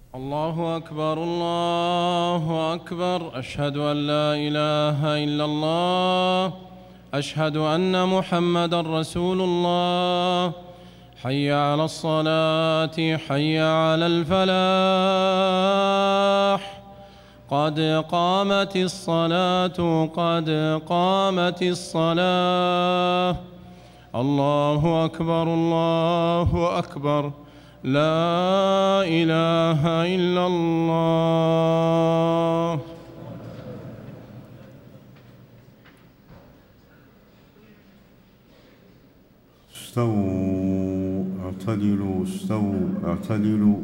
الله أكبر الله أكبر. أشهد أن لا إله إلا الله. أشهد أن محمدًا رسول الله. حي على الصلاة حي على الفلاح. قد قامت الصلاة قد قامت الصلاة. الله أكبر الله أكبر. لا إله إلا الله. استووا اعتدلوا استووا اعتدلوا.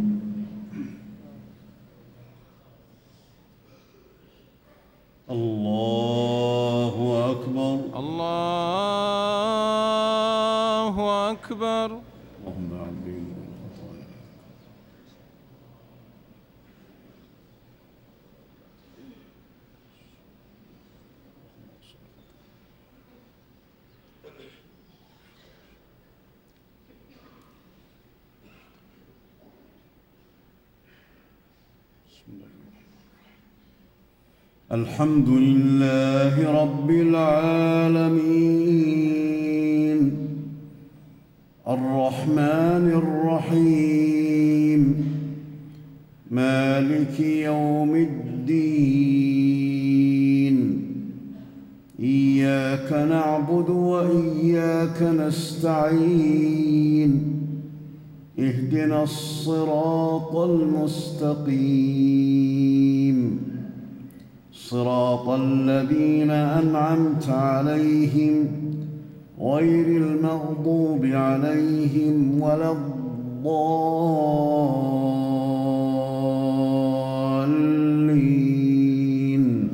الله أكبر الله أكبر. اللهم عبدي الخطايا. الحمد لله رب العالمين الرحمن الرحيم مالك يوم الدين. إياك نعبد وإياك نستعين. اهدنا الصراط المستقيم صراط الذين أنعمت عليهم غير المغضوب عليهم ولا الضالين.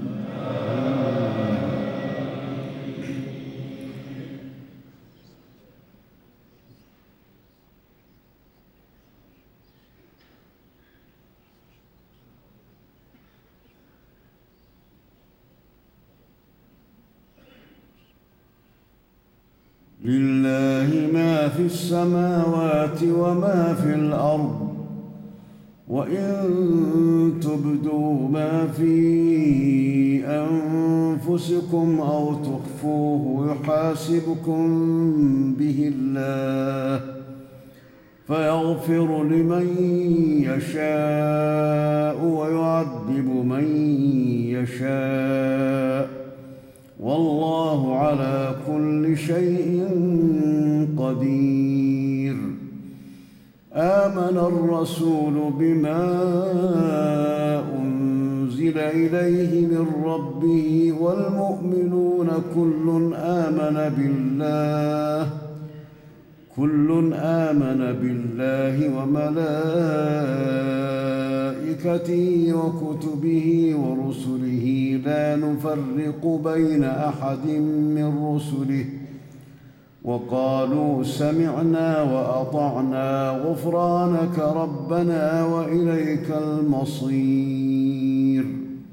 لله ما في السماوات وما في الأرض. وإن تبدوا ما في أنفسكم أو تخفوه يحاسبكم به الله فيغفر لمن يشاء ويعذب من يشاء والله على كل شيء قدير. آمن الرسول بما أنزل إليه من ربه والمؤمنون كل آمن بالله وملائكته وكتبه ورسله لا نفرق بين أحد من رسله وقالوا سمعنا وأطعنا غفرانك ربنا وإليك المصير.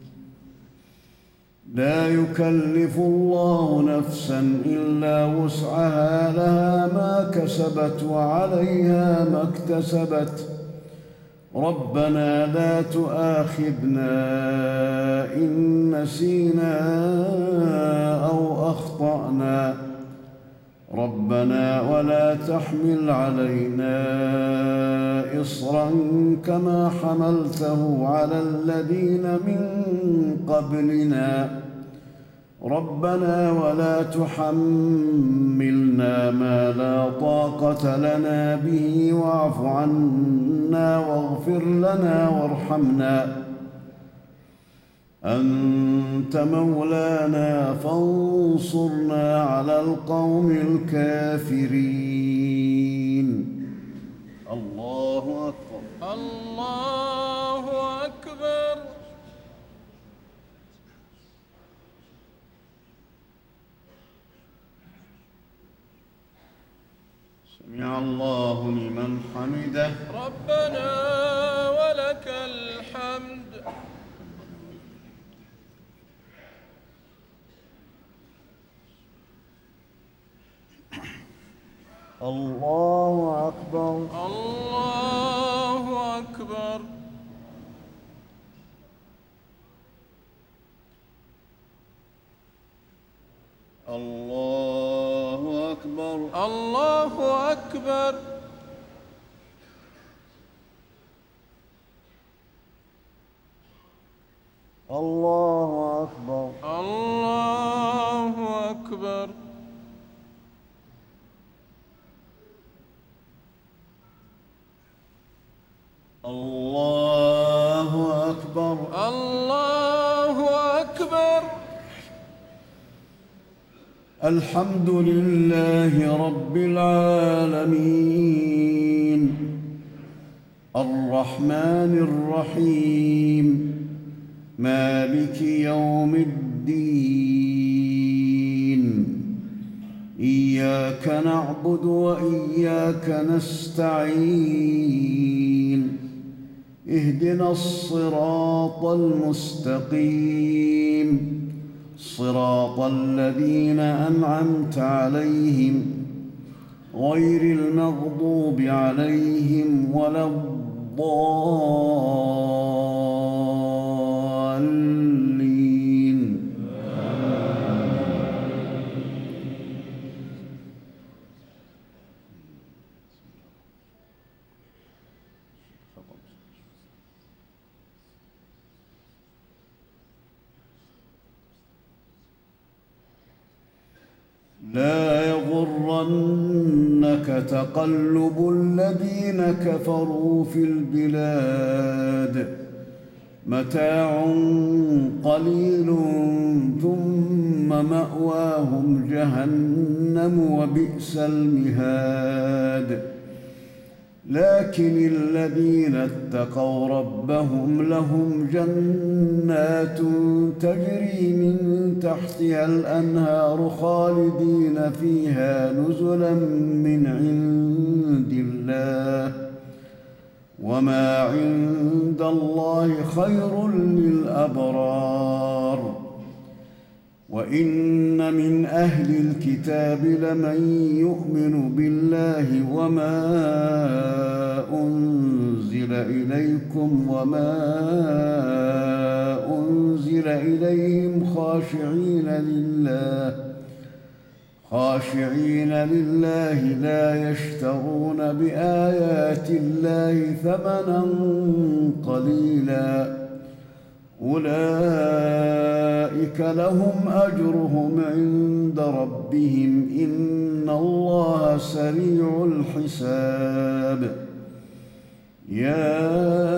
لا يكلف الله نفسا إلا وسعها لها ما كسبت وعليها ما اكتسبت. ربنا لا تؤاخذنا إن نسينا أو أخطأنا. ربنا ولا تحمل علينا إصرا كما حملته على الذين من قبلنا. ربنا ولا تحملنا ما لا طاقة لنا به واعف عنا واغفر لنا وارحمنا أنت مولانا فانصرنا على القوم الكافرين. الله أكبر الله أكبر. سمع الله لمن حمده. ربنا ولك الحمد. الله أكبر الله أكبر. الله أكبر. الله أكبر. الله أكبر. الله أكبر. الله أكبر. الله أكبر. الحمد لله رب العالمين الرحمن الرحيم مالك يوم الدين إياك نعبد وإياك نستعين اهدنا الصراط المستقيم صراط الذين أنعمت عليهم غير المغضوب عليهم ولا الضالين. لا يغرنك تقلب الذين كفروا في البلاد متاع قليل ثم مأواهم جهنم وبئس المهاد. لكن الذين اتقوا ربهم لهم جنات تجري من تحتها الأنهار خالدين فيها نزلا من عند الله وما عند الله خير للأبرار. وإن من أهل الكتاب لمن يؤمن بالله وما أنزل إليكم وما أنزل إليهم خاشعين لله لا يشترون بآيات الله ثمنا قليلا أولئك لهم أجرهم عند ربهم إن الله سريع الحساب. يا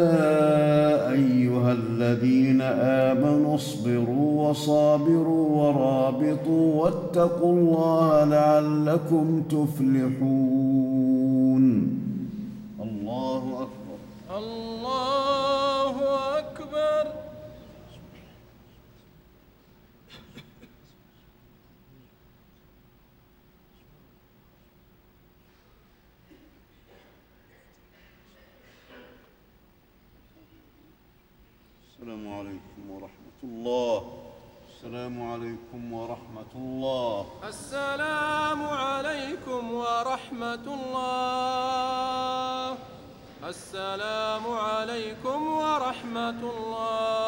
أيها الذين آمنوا اصبروا وصابروا ورابطوا واتقوا الله لعلكم تفلحون. الله أكبر. الله أكبر. السلام عليكم ورحمة الله. السلام عليكم ورحمة الله. السلام عليكم ورحمة الله. السلام عليكم ورحمة الله.